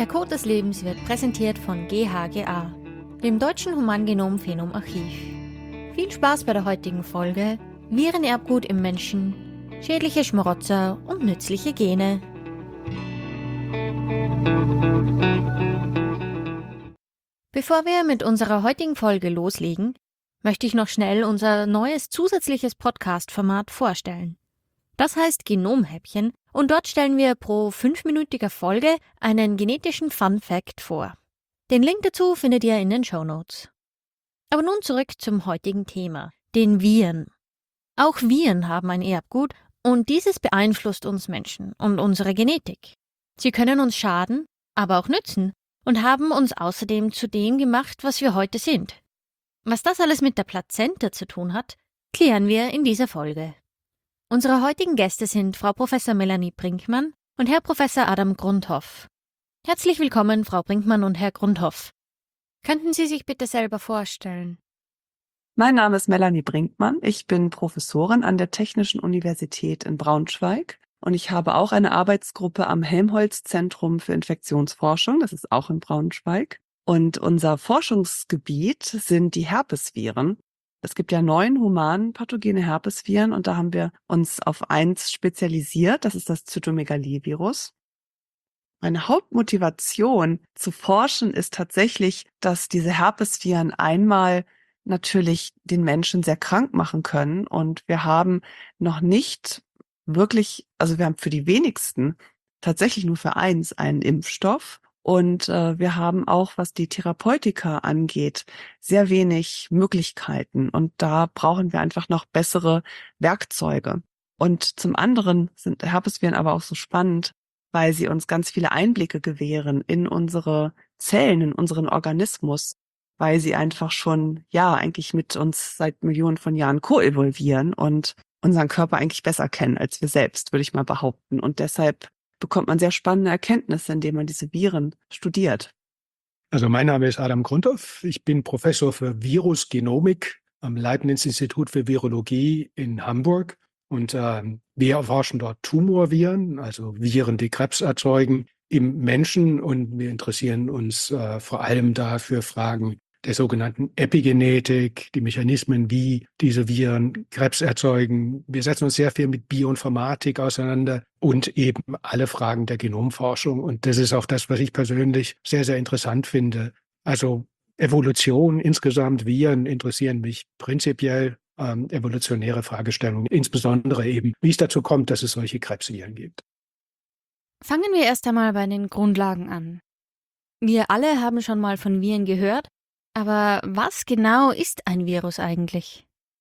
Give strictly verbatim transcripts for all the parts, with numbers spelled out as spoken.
Der Code des Lebens wird präsentiert von G H G A, dem Deutschen Humangenom-Phenom-Archiv. Viel Spaß bei der heutigen Folge Virenerbgut im Menschen, schädliche Schmarotzer und nützliche Gene. Bevor wir mit unserer heutigen Folge loslegen, möchte ich noch schnell unser neues zusätzliches Podcast-Format vorstellen. Das heißt Genomhäppchen und dort stellen wir pro fünfminütiger Folge einen genetischen Fun-Fact vor. Den Link dazu findet ihr in den Shownotes. Aber nun zurück zum heutigen Thema, den Viren. Auch Viren haben ein Erbgut und dieses beeinflusst uns Menschen und unsere Genetik. Sie können uns schaden, aber auch nützen und haben uns außerdem zu dem gemacht, was wir heute sind. Was das alles mit der Plazenta zu tun hat, klären wir in dieser Folge. Unsere heutigen Gäste sind Frau Professor Melanie Brinkmann und Herr Professor Adam Grundhoff. Herzlich willkommen, Frau Brinkmann und Herr Grundhoff. Könnten Sie sich bitte selber vorstellen? Mein Name ist Melanie Brinkmann. Ich bin Professorin an der Technischen Universität in Braunschweig und ich habe auch eine Arbeitsgruppe am Helmholtz-Zentrum für Infektionsforschung, das ist auch in Braunschweig. Und unser Forschungsgebiet sind die Herpesviren. Es gibt ja neun human pathogene Herpesviren und da haben wir uns auf eins spezialisiert, das ist das Zytomegalivirus. Meine Hauptmotivation zu forschen ist tatsächlich, dass diese Herpesviren einmal natürlich den Menschen sehr krank machen können und wir haben noch nicht wirklich, also wir haben für die wenigsten tatsächlich nur für eins einen Impfstoff. Und äh, wir haben auch, was die Therapeutika angeht, sehr wenig Möglichkeiten. Und da brauchen wir einfach noch bessere Werkzeuge. Und zum anderen sind Herpesviren aber auch so spannend, weil sie uns ganz viele Einblicke gewähren in unsere Zellen, in unseren Organismus, weil sie einfach schon, ja, eigentlich mit uns seit Millionen von Jahren koevolvieren und unseren Körper eigentlich besser kennen als wir selbst, würde ich mal behaupten. Und deshalb bekommt man sehr spannende Erkenntnisse, indem man diese Viren studiert. Also mein Name ist Adam Grundhoff. Ich bin Professor für Virusgenomik am Leibniz-Institut für Virologie in Hamburg. Und äh, wir erforschen dort Tumorviren, also Viren, die Krebs erzeugen, im Menschen. Und wir interessieren uns äh, vor allem dafür Fragen der sogenannten Epigenetik, die Mechanismen, wie diese Viren Krebs erzeugen. Wir setzen uns sehr viel mit Bioinformatik auseinander und eben alle Fragen der Genomforschung. Und das ist auch das, was ich persönlich sehr, sehr interessant finde. Also Evolution insgesamt, Viren interessieren mich prinzipiell, ähm, evolutionäre Fragestellungen, insbesondere eben, wie es dazu kommt, dass es solche Krebsviren gibt. Fangen wir erst einmal bei den Grundlagen an. Wir alle haben schon mal von Viren gehört. Aber was genau ist ein Virus eigentlich?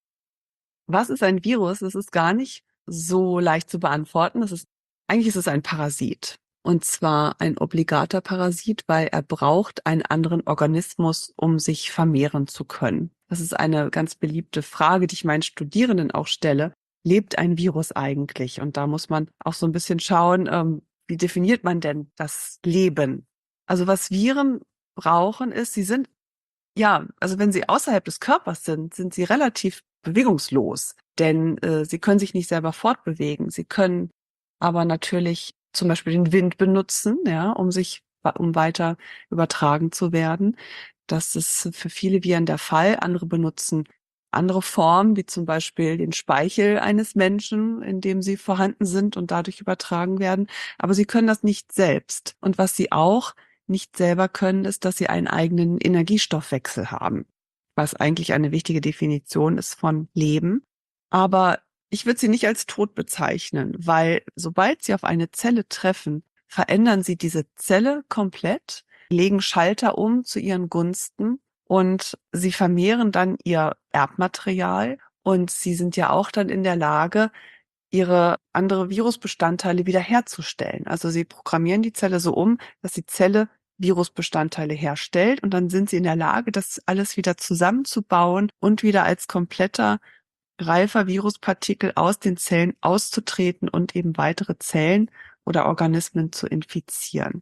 Was ist ein Virus? Das ist gar nicht so leicht zu beantworten. Das ist, eigentlich ist es ein Parasit. Und zwar ein obligater Parasit, weil er braucht einen anderen Organismus, um sich vermehren zu können. Das ist eine ganz beliebte Frage, die ich meinen Studierenden auch stelle. Lebt ein Virus eigentlich? Und da muss man auch so ein bisschen schauen, ähm, wie definiert man denn das Leben? Also was Viren brauchen ist, sie sind Ja, also wenn sie außerhalb des Körpers sind, sind sie relativ bewegungslos, denn äh, sie können sich nicht selber fortbewegen. Sie können aber natürlich zum Beispiel den Wind benutzen, ja, um sich, um weiter übertragen zu werden. Das ist für viele Viren der Fall. Andere benutzen andere Formen, wie zum Beispiel den Speichel eines Menschen, in dem sie vorhanden sind und dadurch übertragen werden. Aber sie können das nicht selbst. Und was sie auch nicht selber können, ist, dass sie einen eigenen Energiestoffwechsel haben, was eigentlich eine wichtige Definition ist von Leben. Aber ich würde sie nicht als tot bezeichnen, weil sobald sie auf eine Zelle treffen, verändern sie diese Zelle komplett, legen Schalter um zu ihren Gunsten und sie vermehren dann ihr Erbmaterial und sie sind ja auch dann in der Lage, ihre andere Virusbestandteile wiederherzustellen. Also sie programmieren die Zelle so um, dass die Zelle Virusbestandteile herstellt und dann sind sie in der Lage, das alles wieder zusammenzubauen und wieder als kompletter, reifer Viruspartikel aus den Zellen auszutreten und eben weitere Zellen oder Organismen zu infizieren.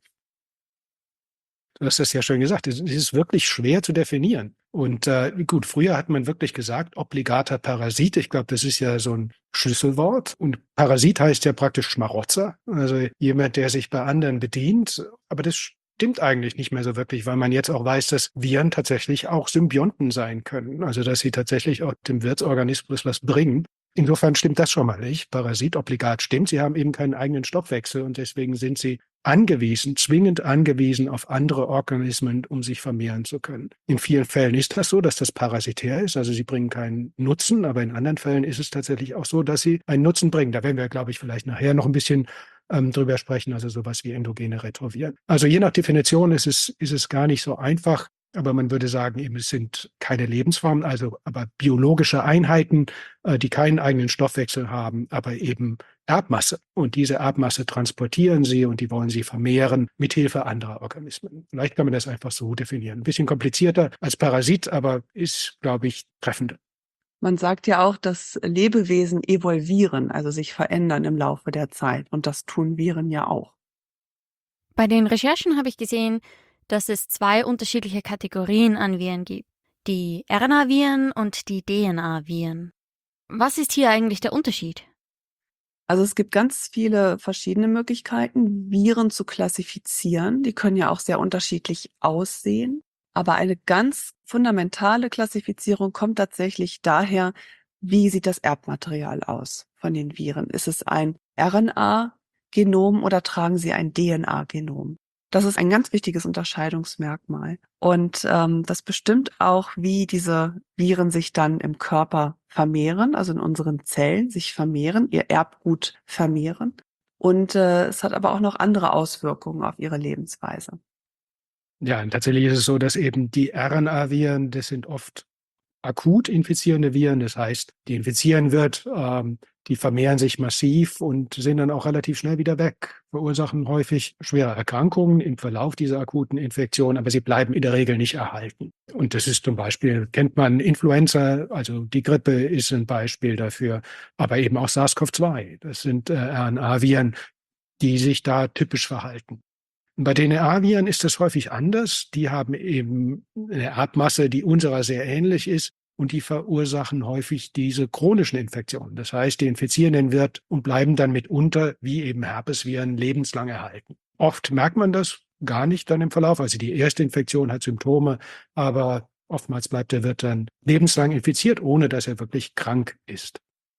Du hast das ja schon gesagt, es ist wirklich schwer zu definieren. Und äh, gut, früher hat man wirklich gesagt, obligater Parasit. Ich glaube, das ist ja so ein Schlüsselwort. Und Parasit heißt ja praktisch Schmarotzer, also jemand, der sich bei anderen bedient. Aber das stimmt eigentlich nicht mehr so wirklich, weil man jetzt auch weiß, dass Viren tatsächlich auch Symbionten sein können. Also dass sie tatsächlich auch dem Wirtsorganismus was bringen. Insofern stimmt das schon mal nicht. Parasit obligat stimmt, sie haben eben keinen eigenen Stoffwechsel und deswegen sind sie angewiesen, zwingend angewiesen auf andere Organismen, um sich vermehren zu können. In vielen Fällen ist das so, dass das parasitär ist, also sie bringen keinen Nutzen, aber in anderen Fällen ist es tatsächlich auch so, dass sie einen Nutzen bringen. Da werden wir, glaube ich, vielleicht nachher noch ein bisschen ähm, drüber sprechen, also sowas wie endogene Retroviren. Also je nach Definition ist es, ist es gar nicht so einfach, aber man würde sagen, eben es sind keine Lebensformen, also aber biologische Einheiten, äh, die keinen eigenen Stoffwechsel haben, aber eben Erbmasse. Und diese Erbmasse transportieren sie und die wollen sie vermehren mithilfe anderer Organismen. Vielleicht kann man das einfach so definieren. Ein bisschen komplizierter als Parasit, aber ist, glaube ich, treffender. Man sagt ja auch, dass Lebewesen evolvieren, also sich verändern im Laufe der Zeit. Und das tun Viren ja auch. Bei den Recherchen habe ich gesehen, dass es zwei unterschiedliche Kategorien an Viren gibt. Die R N A-Viren und die D N A-Viren. Was ist hier eigentlich der Unterschied? Also es gibt ganz viele verschiedene Möglichkeiten, Viren zu klassifizieren. Die können ja auch sehr unterschiedlich aussehen. Aber eine ganz fundamentale Klassifizierung kommt tatsächlich daher, wie sieht das Erbmaterial aus von den Viren? Ist es ein R N A-Genom oder tragen sie ein D N A-Genom? Das ist ein ganz wichtiges Unterscheidungsmerkmal. Und ähm, das bestimmt auch, wie diese Viren sich dann im Körper vermehren, also in unseren Zellen sich vermehren, ihr Erbgut vermehren. Und äh, es hat aber auch noch andere Auswirkungen auf ihre Lebensweise. Ja, und tatsächlich ist es so, dass eben die R N A-Viren, das sind oft akut infizierende Viren, das heißt, die infizieren wird, ähm, die vermehren sich massiv und sind dann auch relativ schnell wieder weg, verursachen häufig schwere Erkrankungen im Verlauf dieser akuten Infektion, aber sie bleiben in der Regel nicht erhalten. Und das ist zum Beispiel, kennt man Influenza, also die Grippe ist ein Beispiel dafür, aber eben auch SARS-C o V zwei. Das sind äh, R N A-Viren, die sich da typisch verhalten. Bei D N A-Viren ist das häufig anders. Die haben eben eine Erbmasse, die unserer sehr ähnlich ist und die verursachen häufig diese chronischen Infektionen. Das heißt, die infizieren den Wirt und bleiben dann mitunter, wie eben Herpesviren, lebenslang erhalten. Oft merkt man das gar nicht dann im Verlauf. Also die erste Infektion hat Symptome, aber oftmals bleibt der Wirt dann lebenslang infiziert, ohne dass er wirklich krank ist.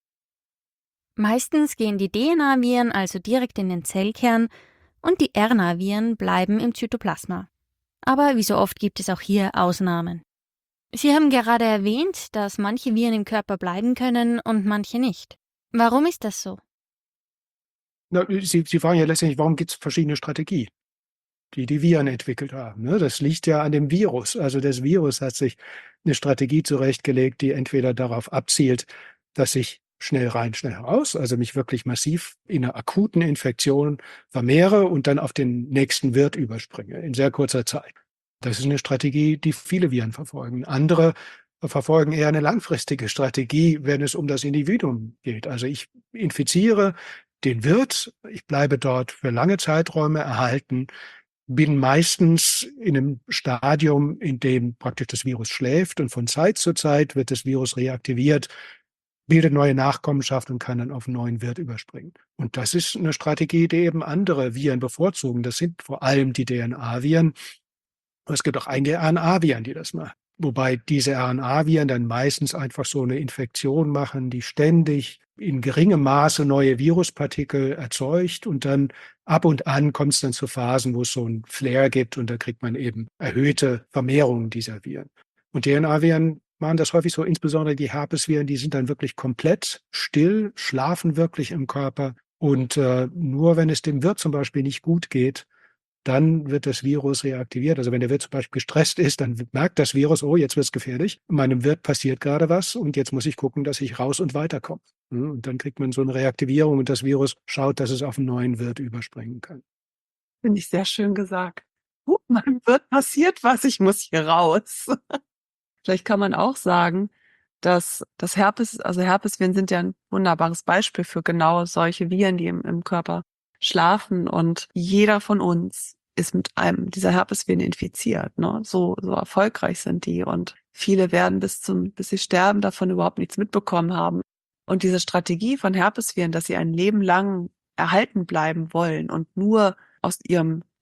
Meistens gehen die D N A-Viren also direkt in den Zellkern und die R N A-Viren bleiben im Zytoplasma. Aber wie so oft gibt es auch hier Ausnahmen. Sie haben gerade erwähnt, dass manche Viren im Körper bleiben können und manche nicht. Warum ist das so? Na, Sie, Sie fragen ja letztendlich, warum gibt es verschiedene Strategien, die die Viren entwickelt haben. Ne? Das liegt ja an dem Virus. Also das Virus hat sich eine Strategie zurechtgelegt, die entweder darauf abzielt, dass ich schnell rein, schnell raus, also mich wirklich massiv in einer akuten Infektion vermehre und dann auf den nächsten Wirt überspringe in sehr kurzer Zeit. Das ist eine Strategie, die viele Viren verfolgen. Andere verfolgen eher eine langfristige Strategie, wenn es um das Individuum geht. Also ich infiziere den Wirt, ich bleibe dort für lange Zeiträume erhalten, bin meistens in einem Stadium, in dem praktisch das Virus schläft und von Zeit zu Zeit wird das Virus reaktiviert, bildet neue Nachkommenschaft und kann dann auf einen neuen Wirt überspringen. Und das ist eine Strategie, die eben andere Viren bevorzugen. Das sind vor allem die D N A-Viren. Es gibt auch einige R N A-Viren, die das machen. Wobei diese R N A-Viren dann meistens einfach so eine Infektion machen, die ständig in geringem Maße neue Viruspartikel erzeugt und dann ab und an kommt es dann zu Phasen, wo es so ein Flare gibt und da kriegt man eben erhöhte Vermehrungen dieser Viren. Und D N A-Viren machen das häufig so, insbesondere die Herpesviren, die sind dann wirklich komplett still, schlafen wirklich im Körper und äh, nur wenn es dem Wirt zum Beispiel nicht gut geht, dann wird das Virus reaktiviert. Also wenn der Wirt zum Beispiel gestresst ist, dann merkt das Virus, oh, jetzt wird es gefährlich. Meinem Wirt passiert gerade was und jetzt muss ich gucken, dass ich raus und weiterkomme. Und dann kriegt man so eine Reaktivierung und das Virus schaut, dass es auf einen neuen Wirt überspringen kann. Finde ich sehr schön gesagt. Uh, meinem Wirt passiert was, ich muss hier raus. Vielleicht kann man auch sagen, dass das Herpes, also Herpesviren sind ja ein wunderbares Beispiel für genau solche Viren, die im, im Körper schlafen und jeder von uns ist mit einem dieser Herpesviren infiziert, ne? So, so erfolgreich sind die und viele werden bis zum, bis sie sterben davon überhaupt nichts mitbekommen haben. Und diese Strategie von Herpesviren, dass sie ein Leben lang erhalten bleiben wollen und nur aus ihrem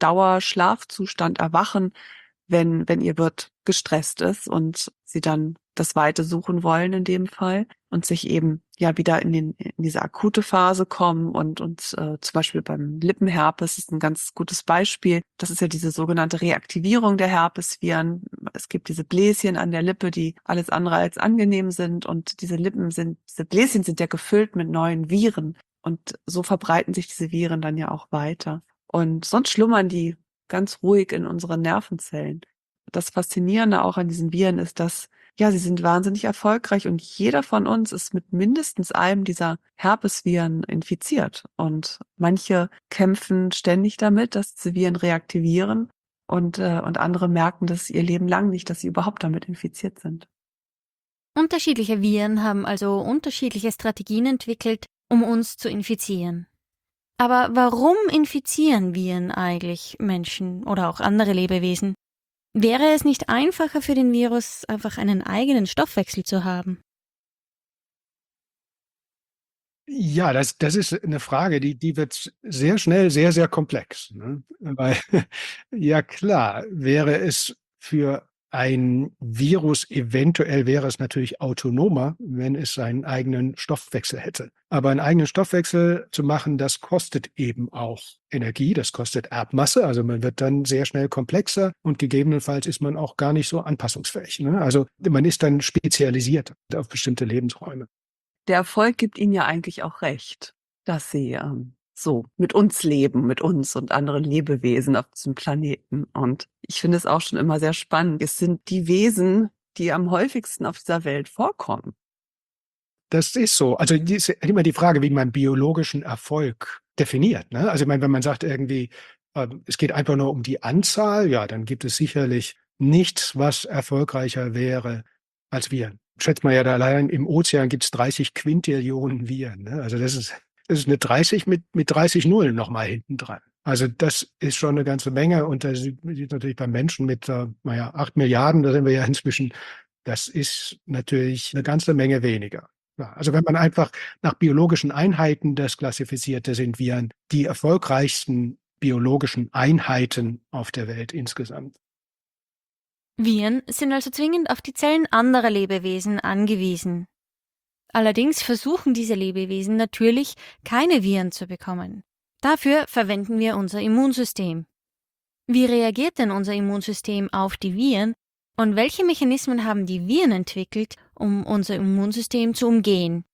Dauerschlafzustand erwachen, wenn, wenn ihr Wirt gestresst ist und sie dann das Weite suchen wollen in dem Fall und sich eben ja wieder in, den, in diese akute Phase kommen und, und äh, zum Beispiel beim Lippenherpes ist ein ganz gutes Beispiel. Das ist ja diese sogenannte Reaktivierung der Herpesviren. Es gibt diese Bläschen an der Lippe, die alles andere als angenehm sind und diese Lippen sind, diese Bläschen sind ja gefüllt mit neuen Viren und so verbreiten sich diese Viren dann ja auch weiter. Und sonst schlummern die ganz ruhig in unseren Nervenzellen. Das Faszinierende auch an diesen Viren ist, dass ja, sie sind wahnsinnig erfolgreich und jeder von uns ist mit mindestens einem dieser Herpesviren infiziert. Und manche kämpfen ständig damit, dass diese Viren reaktivieren und, äh, und andere merken das ihr Leben lang nicht, dass sie überhaupt damit infiziert sind. Unterschiedliche Viren haben also unterschiedliche Strategien entwickelt, um uns zu infizieren. Aber warum infizieren Viren eigentlich Menschen oder auch andere Lebewesen? Wäre es nicht einfacher für den Virus, einfach einen eigenen Stoffwechsel zu haben? Ja, das, das ist eine Frage, die, die wird sehr schnell sehr, sehr komplex. Ne? Weil, ja klar, wäre es für ein Virus, eventuell wäre es natürlich autonomer, wenn es seinen eigenen Stoffwechsel hätte. Aber einen eigenen Stoffwechsel zu machen, das kostet eben auch Energie, das kostet Erbmasse. Also man wird dann sehr schnell komplexer und gegebenenfalls ist man auch gar nicht so anpassungsfähig. Ne? Also man ist dann spezialisiert auf bestimmte Lebensräume. Der Erfolg gibt ihnen ja eigentlich auch recht, dass sie ähm, so mit uns leben, mit uns und anderen Lebewesen auf diesem Planeten. Und ich finde es auch schon immer sehr spannend. Es sind die Wesen, die am häufigsten auf dieser Welt vorkommen. Das ist so. Also die ist immer die Frage, wie man biologischen Erfolg definiert. Ne? Also ich meine, wenn man sagt irgendwie, äh, es geht einfach nur um die Anzahl, ja, dann gibt es sicherlich nichts, was erfolgreicher wäre als Viren. Schätzt man ja da allein im Ozean gibt es dreißig Quintillionen Viren. Ne? Also das ist, das ist eine dreißig mit, mit dreißig Nullen nochmal hinten dran. Also das ist schon eine ganze Menge. Und da sieht man natürlich beim Menschen mit, äh, naja, acht Milliarden, da sind wir ja inzwischen, das ist natürlich eine ganze Menge weniger. Ja, also wenn man einfach nach biologischen Einheiten das klassifiziert, da sind Viren die erfolgreichsten biologischen Einheiten auf der Welt insgesamt. Viren sind also zwingend auf die Zellen anderer Lebewesen angewiesen. Allerdings versuchen diese Lebewesen natürlich, keine Viren zu bekommen. Dafür verwenden wir unser Immunsystem. Wie reagiert denn unser Immunsystem auf die Viren und welche Mechanismen haben die Viren entwickelt, um unser Immunsystem zu umgehen?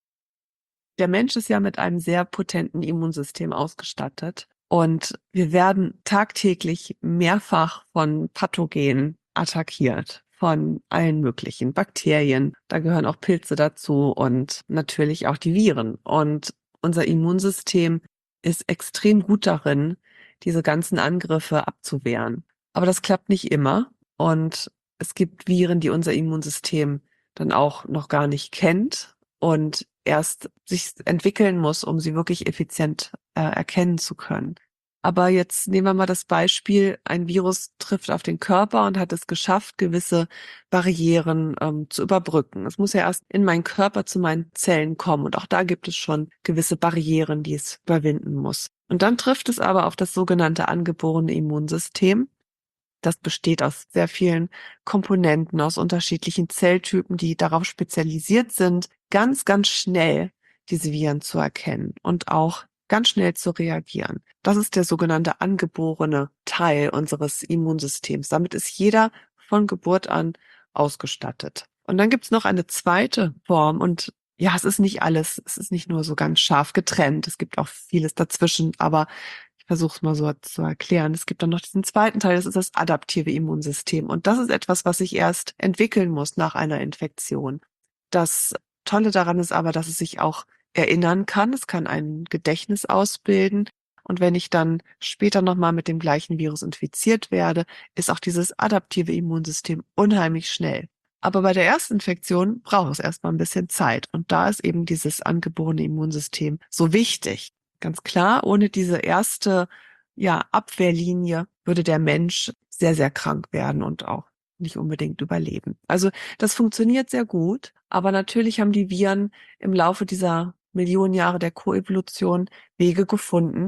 Der Mensch ist ja mit einem sehr potenten Immunsystem ausgestattet und wir werden tagtäglich mehrfach von Pathogenen attackiert, von allen möglichen Bakterien. Da gehören auch Pilze dazu und natürlich auch die Viren. Und unser Immunsystem ist extrem gut darin, diese ganzen Angriffe abzuwehren. Aber das klappt nicht immer und es gibt Viren, die unser Immunsystem dann auch noch gar nicht kennt und erst sich entwickeln muss, um sie wirklich effizient äh, erkennen zu können. Aber jetzt nehmen wir mal das Beispiel, ein Virus trifft auf den Körper und hat es geschafft, gewisse Barrieren ähm, zu überbrücken. Es muss ja erst in meinen Körper zu meinen Zellen kommen und auch da gibt es schon gewisse Barrieren, die es überwinden muss. Und dann trifft es aber auf das sogenannte angeborene Immunsystem. Das besteht aus sehr vielen Komponenten, aus unterschiedlichen Zelltypen, die darauf spezialisiert sind, ganz, ganz schnell diese Viren zu erkennen und auch ganz schnell zu reagieren. Das ist der sogenannte angeborene Teil unseres Immunsystems. Damit ist jeder von Geburt an ausgestattet. Und dann gibt's noch eine zweite Form und ja, es ist nicht alles, es ist nicht nur so ganz scharf getrennt, es gibt auch vieles dazwischen, aber ich versuche es mal so zu erklären. Es gibt dann noch diesen zweiten Teil, das ist das adaptive Immunsystem und das ist etwas, was sich erst entwickeln muss nach einer Infektion. Das Tolle daran ist aber, dass es sich auch erinnern kann. Es kann ein Gedächtnis ausbilden. Und wenn ich dann später nochmal mit dem gleichen Virus infiziert werde, ist auch dieses adaptive Immunsystem unheimlich schnell. Aber bei der ersten Infektion braucht es erstmal ein bisschen Zeit. Und da ist eben dieses angeborene Immunsystem so wichtig. Ganz klar, ohne diese erste, ja, Abwehrlinie würde der Mensch sehr, sehr krank werden und auch nicht unbedingt überleben. Also das funktioniert sehr gut, aber natürlich haben die Viren im Laufe dieser Millionen Jahre der Koevolution Wege gefunden,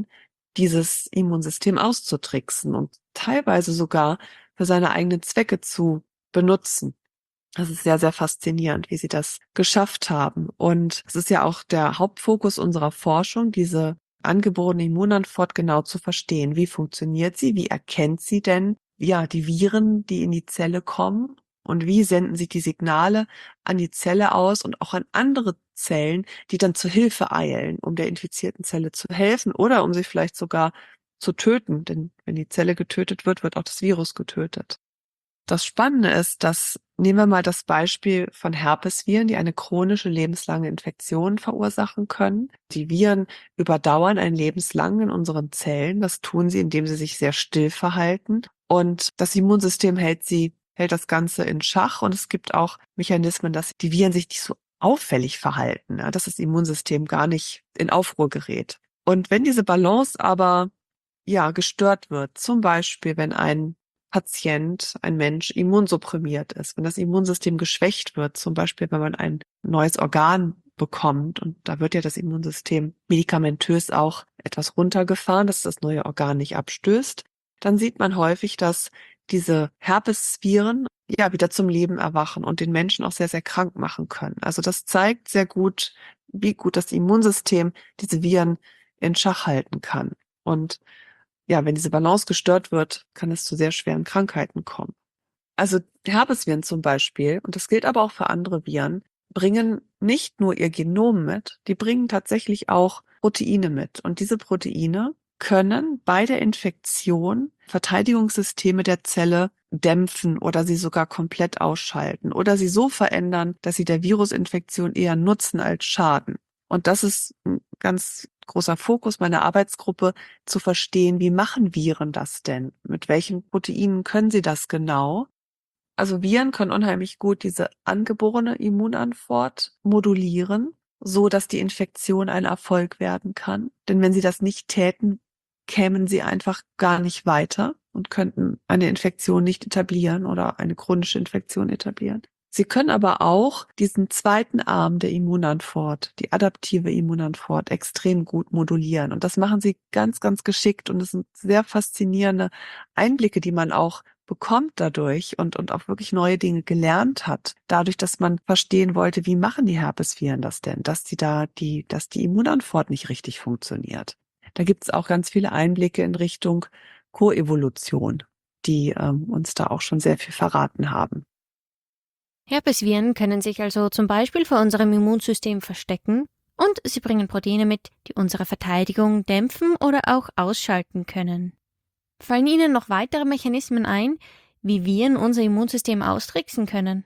dieses Immunsystem auszutricksen und teilweise sogar für seine eigenen Zwecke zu benutzen. Das ist sehr, sehr faszinierend, wie sie das geschafft haben. Und es ist ja auch der Hauptfokus unserer Forschung, diese angeborene Immunantwort genau zu verstehen. Wie funktioniert sie? Wie erkennt sie denn, ja, die Viren, die in die Zelle kommen? Und wie senden sie die Signale an die Zelle aus und auch an andere Zellen, die dann zur Hilfe eilen, um der infizierten Zelle zu helfen oder um sie vielleicht sogar zu töten? Denn wenn die Zelle getötet wird, wird auch das Virus getötet. Das Spannende ist, dass, nehmen wir mal das Beispiel von Herpesviren, die eine chronische lebenslange Infektion verursachen können. Die Viren überdauern ein lebenslang in unseren Zellen. Das tun sie, indem sie sich sehr still verhalten. Und das Immunsystem hält sie, hält das Ganze in Schach. Und es gibt auch Mechanismen, dass die Viren sich nicht so auffällig verhalten, ja, dass das Immunsystem gar nicht in Aufruhr gerät. Und wenn diese Balance aber, ja, gestört wird, zum Beispiel, wenn ein Patient, ein Mensch immunsupprimiert ist, wenn das Immunsystem geschwächt wird, zum Beispiel wenn man ein neues Organ bekommt und da wird ja das Immunsystem medikamentös auch etwas runtergefahren, dass das neue Organ nicht abstößt, dann sieht man häufig, dass diese Herpesviren ja wieder zum Leben erwachen und den Menschen auch sehr, sehr krank machen können. Also das zeigt sehr gut, wie gut das Immunsystem diese Viren in Schach halten kann. Und ja, wenn diese Balance gestört wird, kann es zu sehr schweren Krankheiten kommen. Also Herpesviren zum Beispiel, und das gilt aber auch für andere Viren, bringen nicht nur ihr Genom mit, die bringen tatsächlich auch Proteine mit. Und diese Proteine können bei der Infektion Verteidigungssysteme der Zelle dämpfen oder sie sogar komplett ausschalten oder sie so verändern, dass sie der Virusinfektion eher nutzen als schaden. Und das ist ein ganz großer Fokus meiner Arbeitsgruppe, zu verstehen, wie machen Viren das denn? Mit welchen Proteinen können sie das genau? Also Viren können unheimlich gut diese angeborene Immunantwort modulieren, so dass die Infektion ein Erfolg werden kann. Denn wenn sie das nicht täten, kämen sie einfach gar nicht weiter und könnten eine Infektion nicht etablieren oder eine chronische Infektion etablieren. Sie können aber auch diesen zweiten Arm der Immunantwort, die adaptive Immunantwort, extrem gut modulieren. Und das machen sie ganz, ganz geschickt. Und es sind sehr faszinierende Einblicke, die man auch bekommt dadurch und, und auch wirklich neue Dinge gelernt hat. Dadurch, dass man verstehen wollte, wie machen die Herpesviren das denn, dass die da die, dass die Immunantwort nicht richtig funktioniert. Da gibt es auch ganz viele Einblicke in Richtung Koevolution, die ähm, uns da auch schon sehr viel verraten haben. Herpesviren können sich also zum Beispiel vor unserem Immunsystem verstecken und sie bringen Proteine mit, die unsere Verteidigung dämpfen oder auch ausschalten können. Fallen Ihnen noch weitere Mechanismen ein, wie Viren unser Immunsystem austricksen können?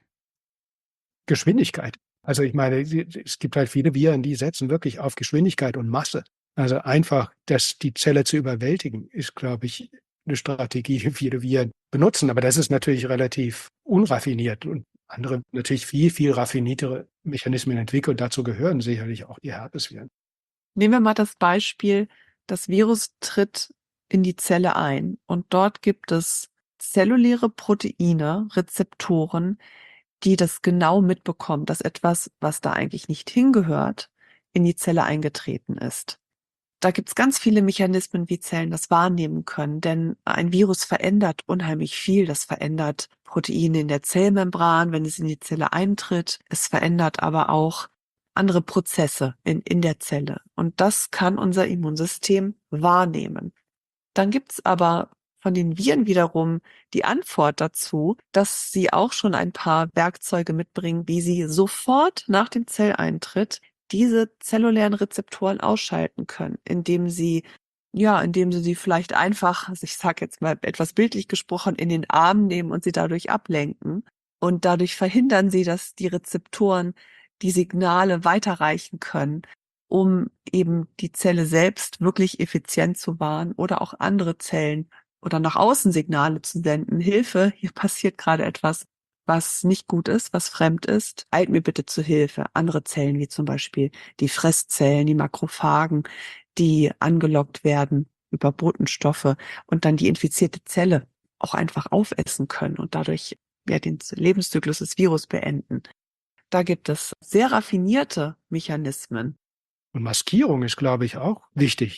Geschwindigkeit. Also ich meine, es gibt halt viele Viren, die setzen wirklich auf Geschwindigkeit und Masse. Also einfach, das, die Zelle zu überwältigen, ist, glaube ich, eine Strategie, die viele Viren benutzen. Aber das ist natürlich relativ unraffiniert und andere natürlich viel, viel raffiniertere Mechanismen entwickelt. Dazu gehören sicherlich auch die Herpesviren. Nehmen wir mal das Beispiel, das Virus tritt in die Zelle ein und dort gibt es zelluläre Proteine, Rezeptoren, die das genau mitbekommen, dass etwas, was da eigentlich nicht hingehört, in die Zelle eingetreten ist. Da gibt es ganz viele Mechanismen, wie Zellen das wahrnehmen können, denn ein Virus verändert unheimlich viel. Das verändert Proteine in der Zellmembran, wenn es in die Zelle eintritt. Es verändert aber auch andere Prozesse in, in der Zelle. Und das kann unser Immunsystem wahrnehmen. Dann gibt es aber von den Viren wiederum die Antwort dazu, dass sie auch schon ein paar Werkzeuge mitbringen, wie sie sofort nach dem Zelleintritt diese zellulären Rezeptoren ausschalten können, indem sie, ja, indem sie sie vielleicht einfach, also ich sage jetzt mal etwas bildlich gesprochen, in den Arm nehmen und sie dadurch ablenken. Und dadurch verhindern sie, dass die Rezeptoren die Signale weiterreichen können, um eben die Zelle selbst wirklich effizient zu warnen oder auch andere Zellen oder nach außen Signale zu senden. Hilfe, hier passiert gerade etwas, was nicht gut ist, was fremd ist. Eilt mir bitte zu Hilfe. Andere Zellen, wie zum Beispiel die Fresszellen, die Makrophagen, die angelockt werden über Botenstoffe und dann die infizierte Zelle auch einfach aufessen können und dadurch ja den Lebenszyklus des Virus beenden. Da gibt es sehr raffinierte Mechanismen. Und Maskierung ist, glaube ich, auch wichtig.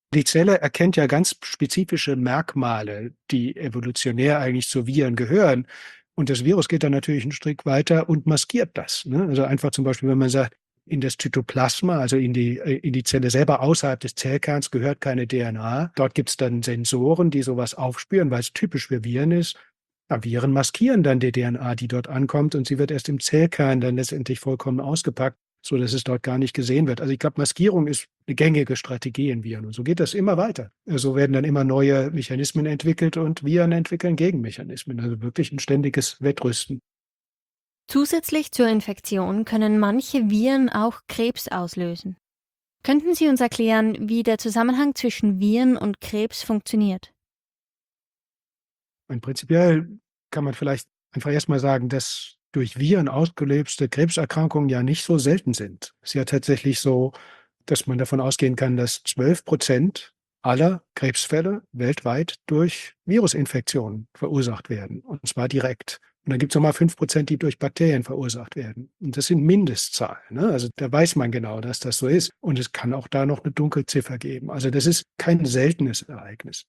Die Zelle erkennt ja ganz spezifische Merkmale, die evolutionär eigentlich zu Viren gehören. Und das Virus geht dann natürlich einen Stück weiter und maskiert das. Ne? Also einfach zum Beispiel, wenn man sagt, in das Zytoplasma, also in die, in die Zelle selber außerhalb des Zellkerns gehört keine D N A. Dort gibt es dann Sensoren, die sowas aufspüren, weil es typisch für Viren ist. Ja, Viren maskieren dann die D N A, die dort ankommt, und sie wird erst im Zellkern dann letztendlich vollkommen ausgepackt, so dass es dort gar nicht gesehen wird. Also ich glaube, Maskierung ist eine gängige Strategie in Viren, und so geht das immer weiter. So werden dann immer neue Mechanismen entwickelt und Viren entwickeln Gegenmechanismen. Also wirklich ein ständiges Wettrüsten. Zusätzlich zur Infektion können manche Viren auch Krebs auslösen. Könnten Sie uns erklären, wie der Zusammenhang zwischen Viren und Krebs funktioniert? Und prinzipiell kann man vielleicht einfach erstmal sagen, dass durch Viren ausgelöste Krebserkrankungen ja nicht so selten sind. Es ist ja tatsächlich so, dass man davon ausgehen kann, dass zwölf Prozent aller Krebsfälle weltweit durch Virusinfektionen verursacht werden, und zwar direkt. Und dann gibt es nochmal fünf Prozent, die durch Bakterien verursacht werden. Und das sind Mindestzahlen. Ne? Also da weiß man genau, dass das so ist. Und es kann auch da noch eine Dunkelziffer geben. Also das ist kein seltenes Ereignis.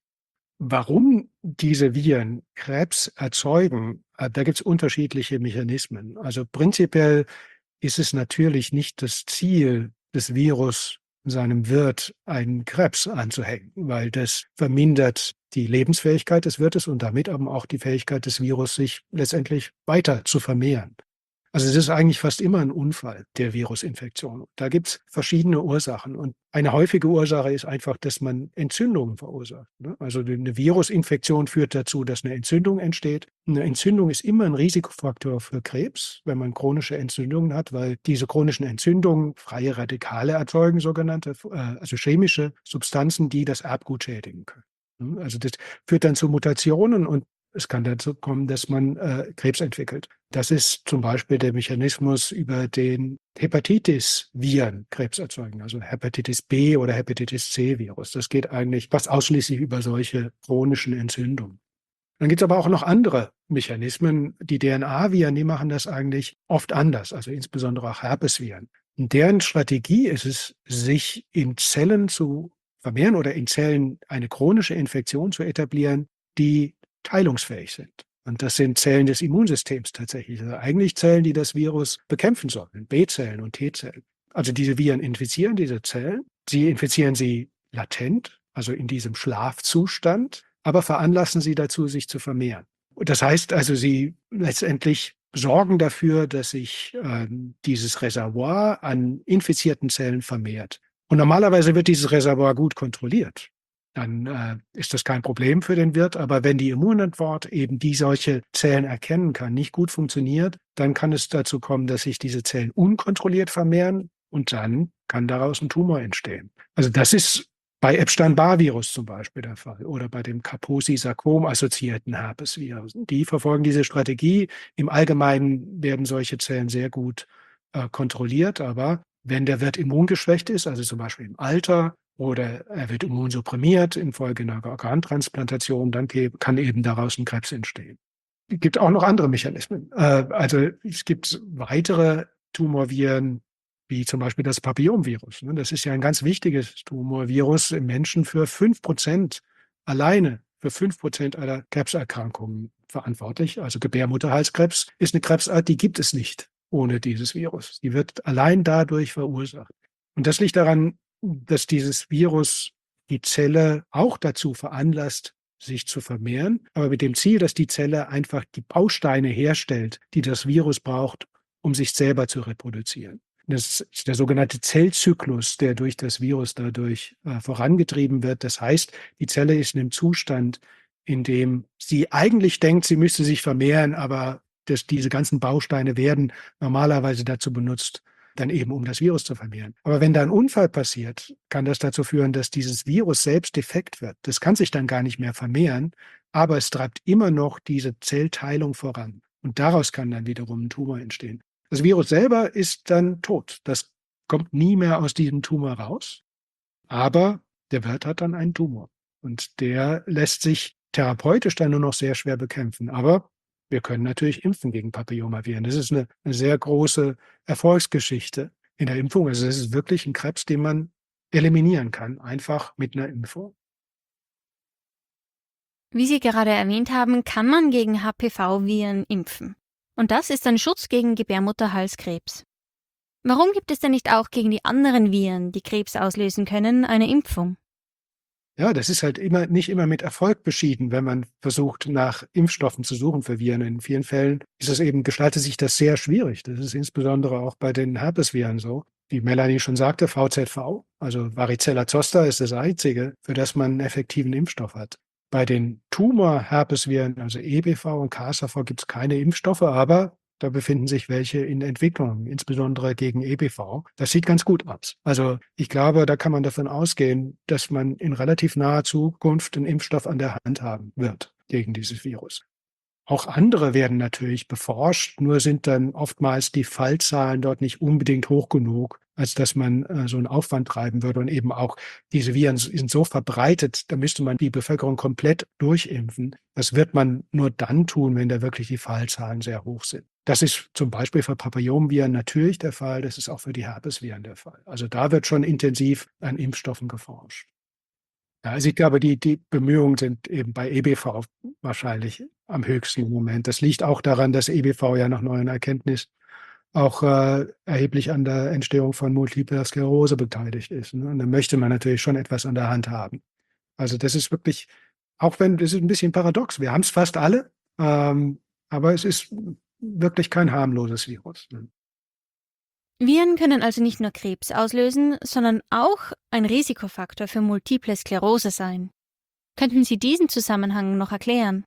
Warum diese Viren Krebs erzeugen, da gibt es unterschiedliche Mechanismen. Also prinzipiell ist es natürlich nicht das Ziel des Virus, seinem Wirt einen Krebs anzuhängen, weil das vermindert die Lebensfähigkeit des Wirtes und damit aber auch die Fähigkeit des Virus, sich letztendlich weiter zu vermehren. Also es ist eigentlich fast immer ein Unfall der Virusinfektion. Da gibt es verschiedene Ursachen. Und eine häufige Ursache ist einfach, dass man Entzündungen verursacht. Ne? Also eine Virusinfektion führt dazu, dass eine Entzündung entsteht. Eine Entzündung ist immer ein Risikofaktor für Krebs, wenn man chronische Entzündungen hat, weil diese chronischen Entzündungen freie Radikale erzeugen, sogenannte, äh, also chemische Substanzen, die das Erbgut schädigen können. Also das führt dann zu Mutationen, und es kann dazu kommen, dass man äh, Krebs entwickelt. Das ist zum Beispiel der Mechanismus, über den Hepatitis-Viren Krebs erzeugen, also Hepatitis B oder Hepatitis C-Virus. Das geht eigentlich fast ausschließlich über solche chronischen Entzündungen. Dann gibt es aber auch noch andere Mechanismen. Die D N A-Viren, die machen das eigentlich oft anders, also insbesondere auch Herpesviren. Und deren Strategie ist es, sich in Zellen zu vermehren oder in Zellen eine chronische Infektion zu etablieren, die teilungsfähig sind. Und das sind Zellen des Immunsystems tatsächlich. Also eigentlich Zellen, die das Virus bekämpfen sollen, B-Zellen und T-Zellen. Also diese Viren infizieren diese Zellen. Sie infizieren sie latent, also in diesem Schlafzustand, aber veranlassen sie dazu, sich zu vermehren. Und das heißt also, sie letztendlich sorgen dafür, dass sich äh, dieses Reservoir an infizierten Zellen vermehrt. Und normalerweise wird dieses Reservoir gut kontrolliert. Dann äh, ist das kein Problem für den Wirt. Aber wenn die Immunantwort eben die solche Zellen erkennen kann, nicht gut funktioniert, dann kann es dazu kommen, dass sich diese Zellen unkontrolliert vermehren, und dann kann daraus ein Tumor entstehen. Also das ist bei Epstein-Barr-Virus zum Beispiel der Fall oder bei dem Kaposi-Sarkom-assoziierten Herpesvirus. Die verfolgen diese Strategie. Im Allgemeinen werden solche Zellen sehr gut äh, kontrolliert, aber wenn der Wirt immungeschwächt ist, also zum Beispiel im Alter, oder er wird immunsupprimiert infolge einer Organtransplantation, dann kann eben daraus ein Krebs entstehen. Es gibt auch noch andere Mechanismen. Also es gibt weitere Tumorviren, wie zum Beispiel das Papillomvirus. Das ist ja ein ganz wichtiges Tumorvirus im Menschen, für fünf Prozent alleine, für fünf Prozent aller Krebserkrankungen verantwortlich. Also Gebärmutterhalskrebs ist eine Krebsart, die gibt es nicht ohne dieses Virus. Die wird allein dadurch verursacht. Und das liegt daran, dass dieses Virus die Zelle auch dazu veranlasst, sich zu vermehren, aber mit dem Ziel, dass die Zelle einfach die Bausteine herstellt, die das Virus braucht, um sich selber zu reproduzieren. Das ist der sogenannte Zellzyklus, der durch das Virus dadurch äh, vorangetrieben wird. Das heißt, die Zelle ist in einem Zustand, in dem sie eigentlich denkt, sie müsste sich vermehren, aber dass diese ganzen Bausteine werden normalerweise dazu benutzt, dann eben um das Virus zu vermehren. Aber wenn da ein Unfall passiert, kann das dazu führen, dass dieses Virus selbst defekt wird. Das kann sich dann gar nicht mehr vermehren, aber es treibt immer noch diese Zellteilung voran. Und daraus kann dann wiederum ein Tumor entstehen. Das Virus selber ist dann tot. Das kommt nie mehr aus diesem Tumor raus, aber der Wirt hat dann einen Tumor. Und der lässt sich therapeutisch dann nur noch sehr schwer bekämpfen. Aber wir können natürlich impfen gegen Papillomaviren. Das ist eine, eine sehr große Erfolgsgeschichte in der Impfung. Also es ist wirklich ein Krebs, den man eliminieren kann, einfach mit einer Impfung. Wie Sie gerade erwähnt haben, kann man gegen H P V-Viren impfen. Und das ist ein Schutz gegen Gebärmutterhalskrebs. Warum gibt es denn nicht auch gegen die anderen Viren, die Krebs auslösen können, eine Impfung? Ja, das ist halt immer nicht immer mit Erfolg beschieden, wenn man versucht, nach Impfstoffen zu suchen für Viren. In vielen Fällen ist es eben, gestaltet sich das sehr schwierig. Das ist insbesondere auch bei den Herpesviren so. Wie Melanie schon sagte, V Z V, also Varicella zoster, ist das einzige, für das man einen effektiven Impfstoff hat. Bei den Tumor-Herpesviren, also E B V und K S V, gibt es keine Impfstoffe, aber da befinden sich welche in Entwicklung, insbesondere gegen E B V. Das sieht ganz gut aus. Also ich glaube, da kann man davon ausgehen, dass man in relativ naher Zukunft einen Impfstoff an der Hand haben wird gegen dieses Virus. Auch andere werden natürlich beforscht, nur sind dann oftmals die Fallzahlen dort nicht unbedingt hoch genug, als dass man äh, so einen Aufwand treiben würde. Und eben auch diese Viren sind so verbreitet, da müsste man die Bevölkerung komplett durchimpfen. Das wird man nur dann tun, wenn da wirklich die Fallzahlen sehr hoch sind. Das ist zum Beispiel für Papillomviren natürlich der Fall, das ist auch für die Herpesviren der Fall. Also da wird schon intensiv an Impfstoffen geforscht. Ja, also ich glaube, die, die Bemühungen sind eben bei E B V wahrscheinlich am höchsten im Moment. Das liegt auch daran, dass E B V ja nach neuen Erkenntnissen auch äh, erheblich an der Entstehung von Multipler Sklerose beteiligt ist. Ne? Und da möchte man natürlich schon etwas an der Hand haben. Also das ist wirklich, auch wenn, das ist ein bisschen paradox, wir haben es fast alle, ähm, aber es ist wirklich kein harmloses Virus. Ne? Viren können also nicht nur Krebs auslösen, sondern auch ein Risikofaktor für Multiple Sklerose sein. Könnten Sie diesen Zusammenhang noch erklären?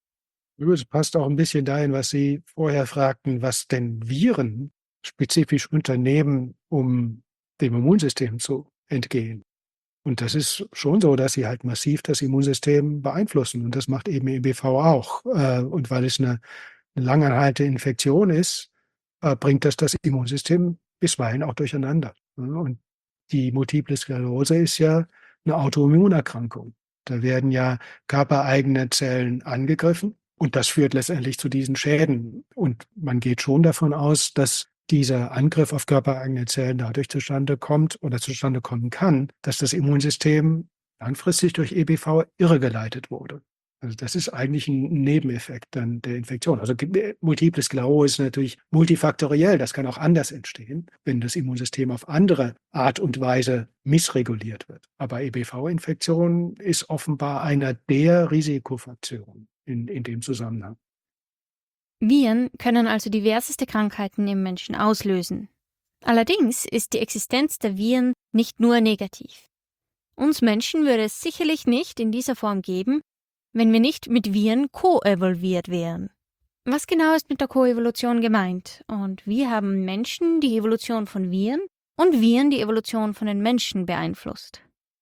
Das passt auch ein bisschen dahin, was Sie vorher fragten, was denn Viren spezifisch unternehmen, um dem Immunsystem zu entgehen. Und das ist schon so, dass sie halt massiv das Immunsystem beeinflussen. Und das macht eben E B V auch. Äh, Und weil es eine, eine langanhaltende Infektion ist, äh, bringt das das Immunsystem bisweilen auch durcheinander. Ja, und die Multiple Sklerose ist ja eine Autoimmunerkrankung. Da werden ja körpereigene Zellen angegriffen und das führt letztendlich zu diesen Schäden. Und man geht schon davon aus, dass dieser Angriff auf körpereigene Zellen dadurch zustande kommt oder zustande kommen kann, dass das Immunsystem langfristig durch E B V irregeleitet wurde. Also das ist eigentlich ein Nebeneffekt dann der Infektion. Also Multiple Sklerose ist natürlich multifaktoriell. Das kann auch anders entstehen, wenn das Immunsystem auf andere Art und Weise missreguliert wird. Aber E B V-Infektion ist offenbar einer der Risikofaktoren in, in dem Zusammenhang. Viren können also diverseste Krankheiten im Menschen auslösen. Allerdings ist die Existenz der Viren nicht nur negativ. Uns Menschen würde es sicherlich nicht in dieser Form geben, wenn wir nicht mit Viren koevolviert wären. Was genau ist mit der Koevolution gemeint? Und wie haben Menschen die Evolution von Viren und Viren die Evolution von den Menschen beeinflusst?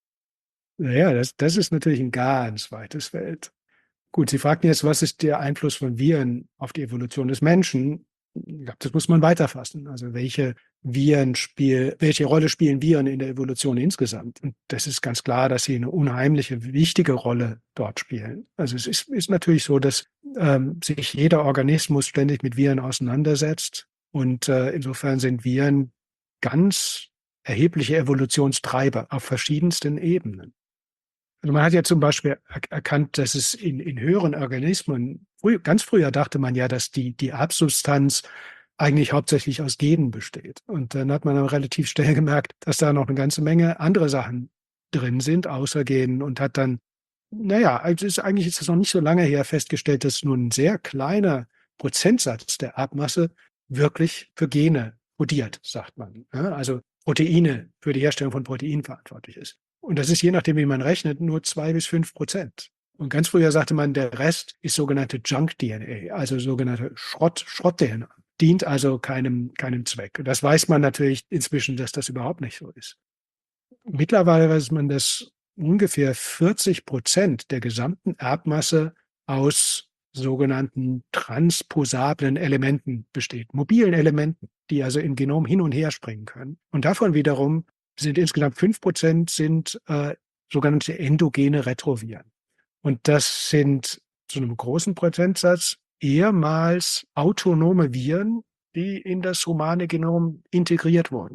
Naja, das, das ist natürlich ein ganz weites Feld. Gut, Sie fragten jetzt, was ist der Einfluss von Viren auf die Evolution des Menschen? Ich glaube, das muss man weiterfassen. Also welche Viren spiel, welche Rolle spielen Viren in der Evolution insgesamt? Und das ist ganz klar, dass sie eine unheimliche, wichtige Rolle dort spielen. Also es ist, ist natürlich so, dass ähm, sich jeder Organismus ständig mit Viren auseinandersetzt. Und äh, insofern sind Viren ganz erhebliche Evolutionstreiber auf verschiedensten Ebenen. Also man hat ja zum Beispiel erkannt, dass es in, in höheren Organismen, früh, ganz früher dachte man ja, dass die, die Erbsubstanz eigentlich hauptsächlich aus Genen besteht. Und dann hat man dann relativ schnell gemerkt, dass da noch eine ganze Menge andere Sachen drin sind, außer Genen, und hat dann, naja, also ist, eigentlich ist es noch nicht so lange her festgestellt, dass nur ein sehr kleiner Prozentsatz der Erbmasse wirklich für Gene kodiert, sagt man. Ja, also Proteine, für die Herstellung von Proteinen verantwortlich ist. Und das ist je nachdem, wie man rechnet, nur zwei bis fünf Prozent. Und ganz früher sagte man, der Rest ist sogenannte Junk-D N A, also sogenannte Schrott, Schrott-D N A. Dient also keinem, keinem Zweck. Und das weiß man natürlich inzwischen, dass das überhaupt nicht so ist. Mittlerweile weiß man, dass ungefähr vierzig Prozent der gesamten Erbmasse aus sogenannten transposablen Elementen besteht, mobilen Elementen, die also im Genom hin und her springen können. Und davon wiederum sind insgesamt fünf Prozent sind äh, sogenannte endogene Retroviren. Und das sind zu einem großen Prozentsatz ehemals autonome Viren, die in das humane Genom integriert wurden.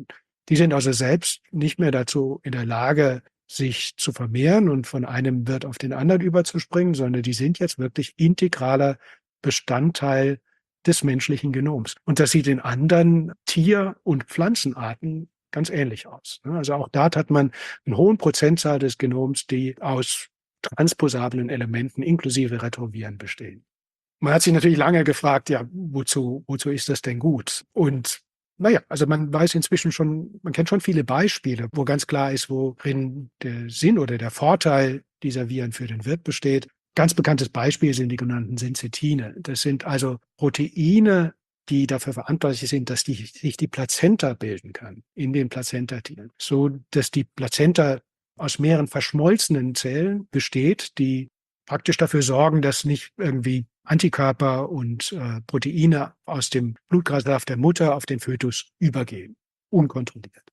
Die sind also selbst nicht mehr dazu in der Lage, sich zu vermehren und von einem Wirt auf den anderen überzuspringen, sondern die sind jetzt wirklich integraler Bestandteil des menschlichen Genoms. Und das sieht in anderen Tier- und Pflanzenarten ganz ähnlich aus. Also auch dort hat man einen hohen Prozentzahl des Genoms, die aus transposablen Elementen inklusive Retroviren bestehen. Man hat sich natürlich lange gefragt, ja, wozu, wozu ist das denn gut? Und naja, also man weiß inzwischen schon, man kennt schon viele Beispiele, wo ganz klar ist, worin der Sinn oder der Vorteil dieser Viren für den Wirt besteht. Ganz bekanntes Beispiel sind die genannten Syncytine. Das sind also Proteine, die dafür verantwortlich sind, dass die, sich die Plazenta bilden kann in den Plazentatieren, so dass die Plazenta aus mehreren verschmolzenen Zellen besteht, die praktisch dafür sorgen, dass nicht irgendwie Antikörper und äh, Proteine aus dem Blutkreislauf der Mutter auf den Fötus übergehen, unkontrolliert.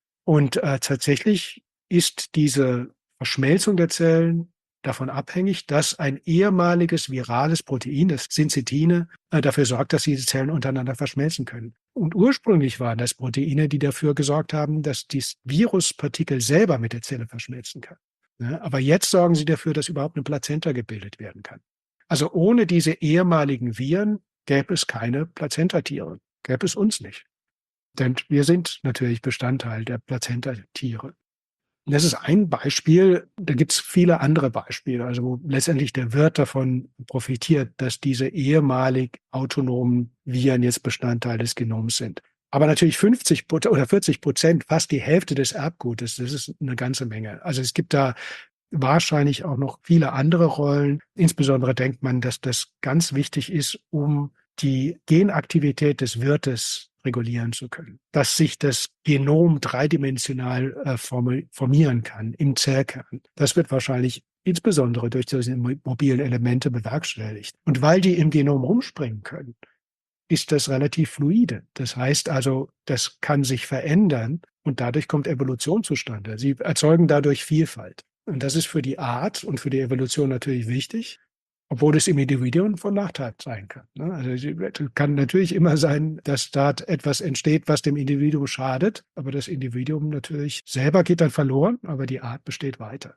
Und äh, tatsächlich ist diese Verschmelzung der Zellen davon abhängig, dass ein ehemaliges virales Protein, das Syncytine, äh, dafür sorgt, dass diese Zellen untereinander verschmelzen können. Und ursprünglich waren das Proteine, die dafür gesorgt haben, dass dieses Viruspartikel selber mit der Zelle verschmelzen kann. Ja, aber jetzt sorgen sie dafür, dass überhaupt eine Plazenta gebildet werden kann. Also ohne diese ehemaligen Viren gäbe es keine Plazentatiere, gäbe es uns nicht. Denn wir sind natürlich Bestandteil der Plazentatiere. Und das ist ein Beispiel, da gibt es viele andere Beispiele, also wo letztendlich der Wirt davon profitiert, dass diese ehemalig autonomen Viren jetzt Bestandteil des Genoms sind. Aber natürlich fünfzig oder vierzig Prozent, fast die Hälfte des Erbgutes, das ist eine ganze Menge. Also es gibt da wahrscheinlich auch noch viele andere Rollen. Insbesondere denkt man, dass das ganz wichtig ist, um die Genaktivität des Wirtes regulieren zu können. Dass sich das Genom dreidimensional äh, formieren kann im Zellkern. Das wird wahrscheinlich insbesondere durch diese mobilen Elemente bewerkstelligt. Und weil die im Genom rumspringen können, ist das relativ fluide. Das heißt also, das kann sich verändern und dadurch kommt Evolution zustande. Sie erzeugen dadurch Vielfalt. Und das ist für die Art und für die Evolution natürlich wichtig, obwohl es im Individuum von Nachteil sein kann. Also es kann natürlich immer sein, dass dort etwas entsteht, was dem Individuum schadet, aber das Individuum natürlich selber geht dann verloren, aber die Art besteht weiter.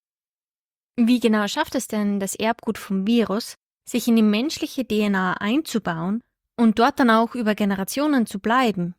Wie genau schafft es denn das Erbgut vom Virus, sich in die menschliche D N A einzubauen und dort dann auch über Generationen zu bleiben?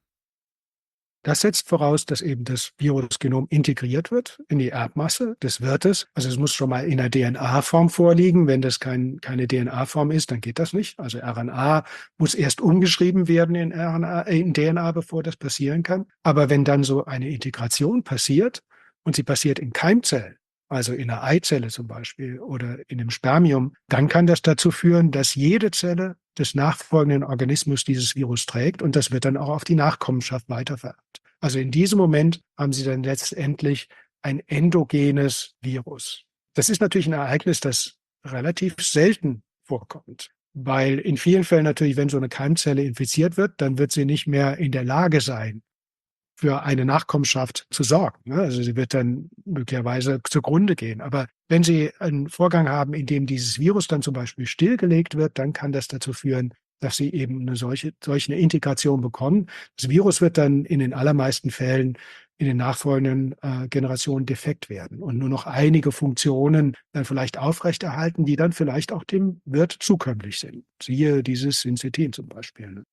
Das setzt voraus, dass eben das Virusgenom integriert wird in die Erbmasse des Wirtes. Also es muss schon mal in der D N A-Form vorliegen. Wenn das kein, keine D N A-Form ist, dann geht das nicht. Also R N A muss erst umgeschrieben werden in, R N A, äh, in D N A, bevor das passieren kann. Aber wenn dann so eine Integration passiert und sie passiert in Keimzellen, also in einer Eizelle zum Beispiel oder in einem Spermium, dann kann das dazu führen, dass jede Zelle des nachfolgenden Organismus dieses Virus trägt und das wird dann auch auf die Nachkommenschaft weitervererbt. Also in diesem Moment haben Sie dann letztendlich ein endogenes Virus. Das ist natürlich ein Ereignis, das relativ selten vorkommt, weil in vielen Fällen natürlich, wenn so eine Keimzelle infiziert wird, dann wird sie nicht mehr in der Lage sein, für eine Nachkommenschaft zu sorgen. Also sie wird dann möglicherweise zugrunde gehen. Aber wenn Sie einen Vorgang haben, in dem dieses Virus dann zum Beispiel stillgelegt wird, dann kann das dazu führen, dass Sie eben eine solche, solche eine Integration bekommen. Das Virus wird dann in den allermeisten Fällen in den nachfolgenden äh, Generationen defekt werden und nur noch einige Funktionen dann vielleicht aufrechterhalten, die dann vielleicht auch dem Wirt zukömmlich sind. Siehe dieses Syncytin zum Beispiel. Ne?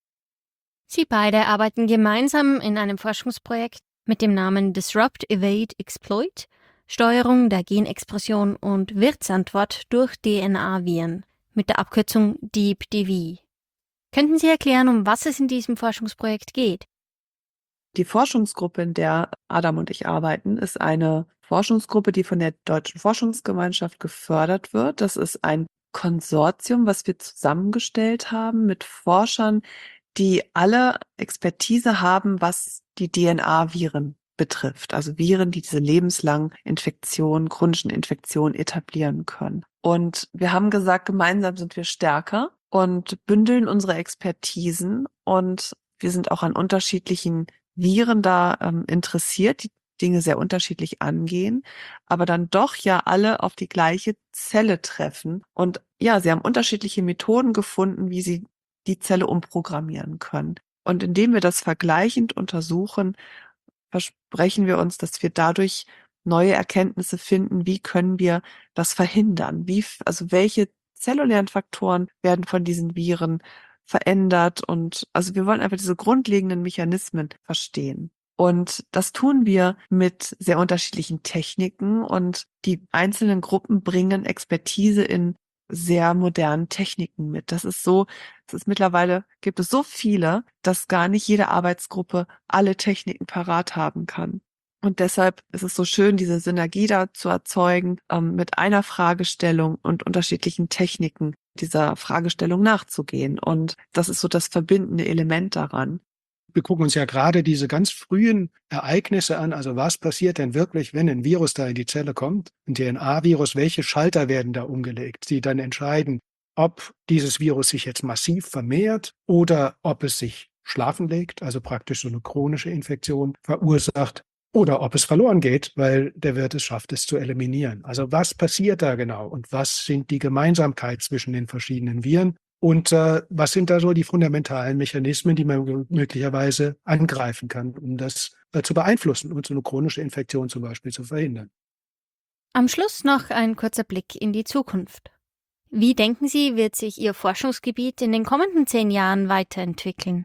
Sie beide arbeiten gemeinsam in einem Forschungsprojekt mit dem Namen Disrupt, Evade, Exploit, Steuerung der Genexpression und Wirtsantwort durch D N A-Viren mit der Abkürzung DeepDV. Könnten Sie erklären, um was es in diesem Forschungsprojekt geht? Die Forschungsgruppe, in der Adam und ich arbeiten, ist eine Forschungsgruppe, die von der Deutschen Forschungsgemeinschaft gefördert wird. Das ist ein Konsortium, was wir zusammengestellt haben mit Forschern, die alle Expertise haben, was die D N A-Viren betrifft. Also Viren, die diese lebenslangen Infektionen, chronischen Infektionen etablieren können. Und wir haben gesagt, gemeinsam sind wir stärker und bündeln unsere Expertisen. Und wir sind auch an unterschiedlichen Viren da ähm, interessiert, die Dinge sehr unterschiedlich angehen, aber dann doch ja alle auf die gleiche Zelle treffen. Und ja, sie haben unterschiedliche Methoden gefunden, wie sie die Zelle umprogrammieren können. Und indem wir das vergleichend untersuchen, versprechen wir uns, dass wir dadurch neue Erkenntnisse finden, wie können wir das verhindern? Wie, also welche zellulären Faktoren werden von diesen Viren verändert? Und also wir wollen einfach diese grundlegenden Mechanismen verstehen. Und das tun wir mit sehr unterschiedlichen Techniken, und die einzelnen Gruppen bringen Expertise in sehr modernen Techniken mit. Das ist so, es ist mittlerweile, gibt es so viele, dass gar nicht jede Arbeitsgruppe alle Techniken parat haben kann. Und deshalb ist es so schön, diese Synergie da zu erzeugen, ähm, mit einer Fragestellung und unterschiedlichen Techniken dieser Fragestellung nachzugehen. Und das ist so das verbindende Element daran. Wir gucken uns ja gerade diese ganz frühen Ereignisse an. Also was passiert denn wirklich, wenn ein Virus da in die Zelle kommt? Ein D N A-Virus, welche Schalter werden da umgelegt, die dann entscheiden, ob dieses Virus sich jetzt massiv vermehrt oder ob es sich schlafen legt, also praktisch so eine chronische Infektion verursacht, oder ob es verloren geht, weil der Wirt es schafft, es zu eliminieren. Also was passiert da genau und was sind die Gemeinsamkeiten zwischen den verschiedenen Viren? Und äh, was sind da so die fundamentalen Mechanismen, die man möglicherweise angreifen kann, um das äh, zu beeinflussen und so eine chronische Infektion zum Beispiel zu verhindern? Am Schluss noch ein kurzer Blick in die Zukunft. Wie denken Sie, wird sich Ihr Forschungsgebiet in den kommenden zehn Jahren weiterentwickeln?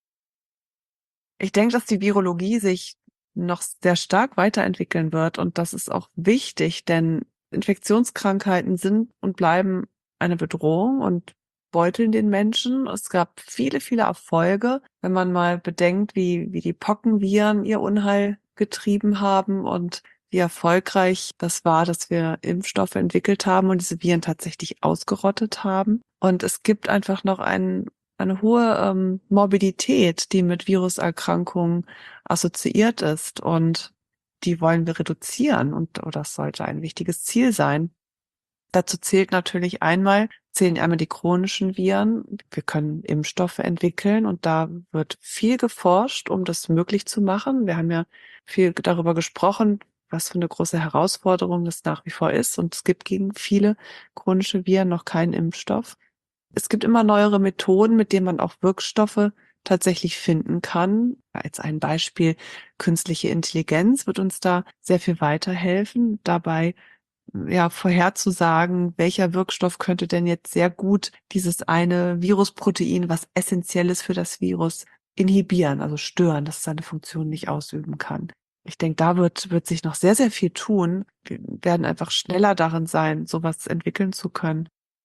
Ich denke, dass die Virologie sich noch sehr stark weiterentwickeln wird, und das ist auch wichtig, denn Infektionskrankheiten sind und bleiben eine Bedrohung und beuteln den Menschen. Es gab viele, viele Erfolge, wenn man mal bedenkt, wie, wie die Pockenviren ihr Unheil getrieben haben und wie erfolgreich das war, dass wir Impfstoffe entwickelt haben und diese Viren tatsächlich ausgerottet haben. Und es gibt einfach noch einen eine hohe ähm, Morbidität, die mit Viruserkrankungen assoziiert ist, und die wollen wir reduzieren, und oh, das sollte ein wichtiges Ziel sein. Dazu zählt natürlich einmal, zählen einmal die chronischen Viren. Wir können Impfstoffe entwickeln, und da wird viel geforscht, um das möglich zu machen. Wir haben ja viel darüber gesprochen, was für eine große Herausforderung das nach wie vor ist, und es gibt gegen viele chronische Viren noch keinen Impfstoff. Es gibt immer neuere Methoden, mit denen man auch Wirkstoffe tatsächlich finden kann. Als ein Beispiel, künstliche Intelligenz wird uns da sehr viel weiterhelfen, dabei ja vorherzusagen, welcher Wirkstoff könnte denn jetzt sehr gut dieses eine Virusprotein, was essentiell ist für das Virus, inhibieren, also stören, dass es seine Funktion nicht ausüben kann. Ich denke, da wird, wird sich noch sehr, sehr viel tun. Wir werden einfach schneller darin sein, sowas entwickeln zu können.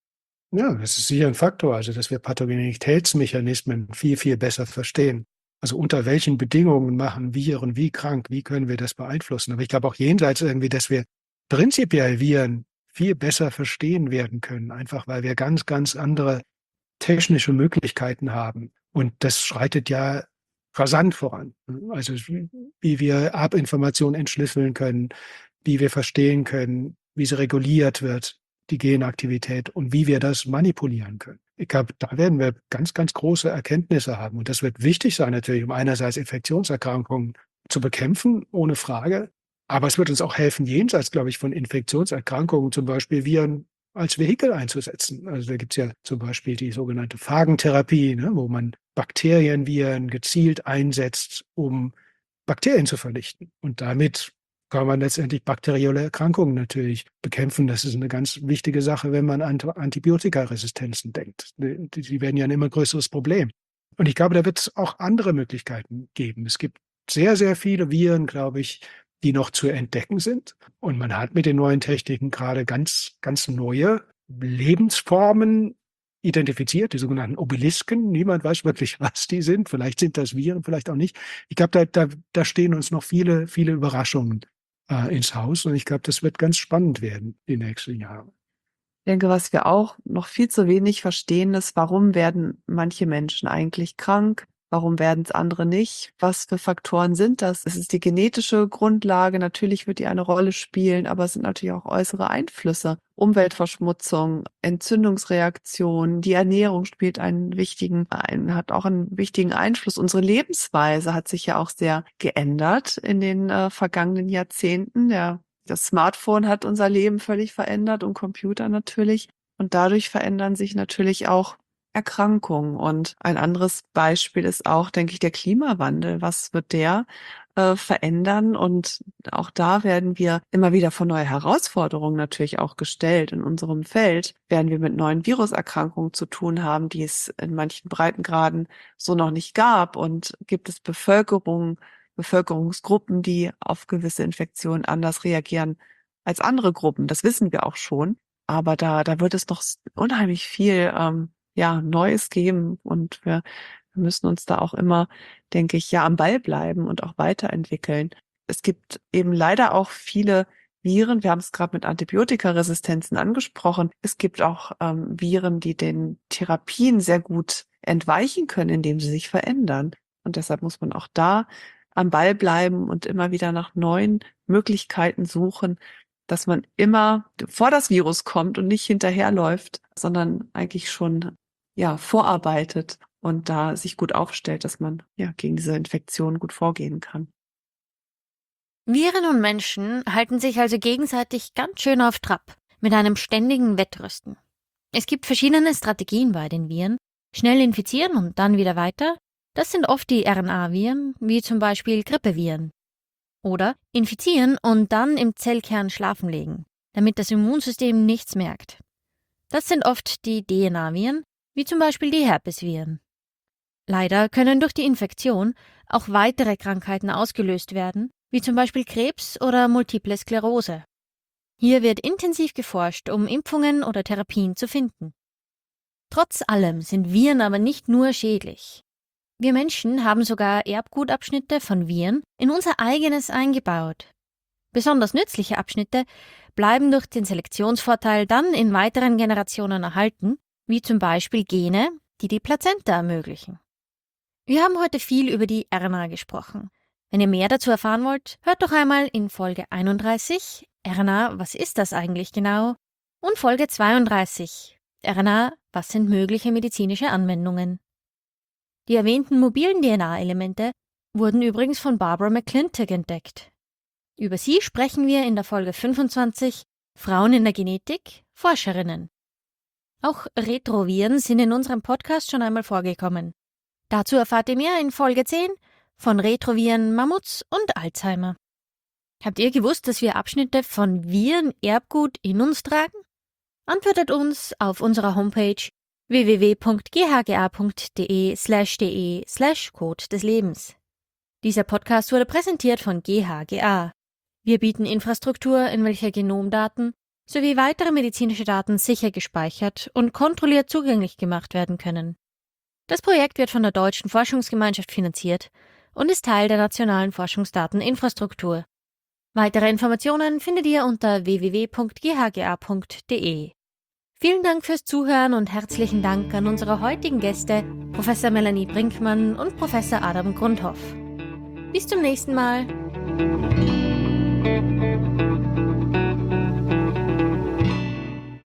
Ja, das ist sicher ein Faktor, also dass wir Pathogenitätsmechanismen viel, viel besser verstehen. Also unter welchen Bedingungen machen Viren wie krank, wie können wir das beeinflussen? Aber ich glaube auch jenseits irgendwie, dass wir prinzipiell Viren viel besser verstehen werden können, einfach weil wir ganz, ganz andere technische Möglichkeiten haben. Und das schreitet ja rasant voran. Also wie wir Erbinformationen entschlüsseln können, wie wir verstehen können, wie sie reguliert wird, die Genaktivität, und wie wir das manipulieren können. Ich glaube, da werden wir ganz, ganz große Erkenntnisse haben. Und das wird wichtig sein natürlich, um einerseits Infektionserkrankungen zu bekämpfen, ohne Frage. Aber es wird uns auch helfen, jenseits, glaube ich, von Infektionserkrankungen zum Beispiel Viren als Vehikel einzusetzen. Also da gibt es ja zum Beispiel die sogenannte Phagentherapie, ne, wo man Bakterienviren gezielt einsetzt, um Bakterien zu vernichten. Und damit kann man letztendlich bakterielle Erkrankungen natürlich bekämpfen. Das ist eine ganz wichtige Sache, wenn man an Antibiotikaresistenzen denkt. Die, die werden ja ein immer größeres Problem. Und ich glaube, da wird es auch andere Möglichkeiten geben. Es gibt sehr, sehr viele Viren, glaube ich, die noch zu entdecken sind. Und man hat mit den neuen Techniken gerade ganz, ganz neue Lebensformen identifiziert, die sogenannten Obelisken. Niemand weiß wirklich, was die sind. Vielleicht sind das Viren, vielleicht auch nicht. Ich glaube, da, da, da stehen uns noch viele, viele Überraschungen äh, ins Haus. Und ich glaube, das wird ganz spannend werden die nächsten Jahre. Ich denke, was wir auch noch viel zu wenig verstehen, ist, warum werden manche Menschen eigentlich krank? Warum werden es andere nicht? Was für Faktoren sind das? Es ist die genetische Grundlage. Natürlich wird die eine Rolle spielen, aber es sind natürlich auch äußere Einflüsse. Umweltverschmutzung, Entzündungsreaktionen, die Ernährung spielt einen wichtigen, einen, hat auch einen wichtigen Einfluss. Unsere Lebensweise hat sich ja auch sehr geändert in den äh, vergangenen Jahrzehnten. Ja, das Smartphone hat unser Leben völlig verändert und Computer natürlich. Und dadurch verändern sich natürlich auch Erkrankungen. Und ein anderes Beispiel ist auch, denke ich, der Klimawandel. Was wird der äh, verändern. Und auch da werden wir immer wieder vor neue Herausforderungen natürlich auch gestellt. In unserem Feld werden wir mit neuen Viruserkrankungen zu tun haben, die es in manchen Breitengraden so noch nicht gab. Und gibt es Bevölkerung, Bevölkerungsgruppen, die auf gewisse Infektionen anders reagieren als andere Gruppen. Das wissen wir auch schon. Aber da, da wird es noch unheimlich viel ähm, ja, Neues geben. Und wir, wir müssen uns da auch immer, denke ich, ja am Ball bleiben und auch weiterentwickeln. Es gibt eben leider auch viele Viren. Wir haben es gerade mit Antibiotikaresistenzen angesprochen. Es gibt auch ähm, Viren, die den Therapien sehr gut entweichen können, indem sie sich verändern. Und deshalb muss man auch da am Ball bleiben und immer wieder nach neuen Möglichkeiten suchen, dass man immer vor das Virus kommt und nicht hinterherläuft, sondern eigentlich schon ja vorarbeitet und da sich gut aufstellt, dass man ja gegen diese Infektion gut vorgehen kann. Viren und Menschen halten sich also gegenseitig ganz schön auf Trab, mit einem ständigen Wettrüsten. Es gibt verschiedene Strategien bei den Viren. Schnell infizieren und dann wieder weiter. Das sind oft die R N A-Viren, wie zum Beispiel Grippeviren. Oder infizieren und dann im Zellkern schlafen legen, damit das Immunsystem nichts merkt. Das sind oft die D N A-Viren, wie zum Beispiel die Herpesviren. Leider können durch die Infektion auch weitere Krankheiten ausgelöst werden, wie zum Beispiel Krebs oder Multiple Sklerose. Hier wird intensiv geforscht, um Impfungen oder Therapien zu finden. Trotz allem sind Viren aber nicht nur schädlich. Wir Menschen haben sogar Erbgutabschnitte von Viren in unser eigenes eingebaut. Besonders nützliche Abschnitte bleiben durch den Selektionsvorteil dann in weiteren Generationen erhalten, wie zum Beispiel Gene, die die Plazenta ermöglichen. Wir haben heute viel über die R N A gesprochen. Wenn ihr mehr dazu erfahren wollt, hört doch einmal in Folge einunddreißig, R N A, was ist das eigentlich genau? Und Folge zweiunddreißig, R N A, was sind mögliche medizinische Anwendungen? Die erwähnten mobilen D N A-Elemente wurden übrigens von Barbara McClintock entdeckt. Über sie sprechen wir in der Folge fünfundzwanzig, Frauen in der Genetik, Forscherinnen. Auch Retroviren sind in unserem Podcast schon einmal vorgekommen. Dazu erfahrt ihr mehr in Folge zehn von Retroviren, Mammuts und Alzheimer. Habt ihr gewusst, dass wir Abschnitte von Viren-Erbgut in uns tragen? Antwortet uns auf unserer Homepage w w w punkt g h g a punkt d e slash d e slash Code des Lebens. Dieser Podcast wurde präsentiert von G H G A. Wir bieten Infrastruktur, in welcher Genomdaten sowie weitere medizinische Daten sicher gespeichert und kontrolliert zugänglich gemacht werden können. Das Projekt wird von der Deutschen Forschungsgemeinschaft finanziert und ist Teil der nationalen Forschungsdateninfrastruktur. Weitere Informationen findet ihr unter w w w punkt g h g a punkt d e. Vielen Dank fürs Zuhören und herzlichen Dank an unsere heutigen Gäste, Professor Melanie Brinkmann und Professor Adam Grundhoff. Bis zum nächsten Mal.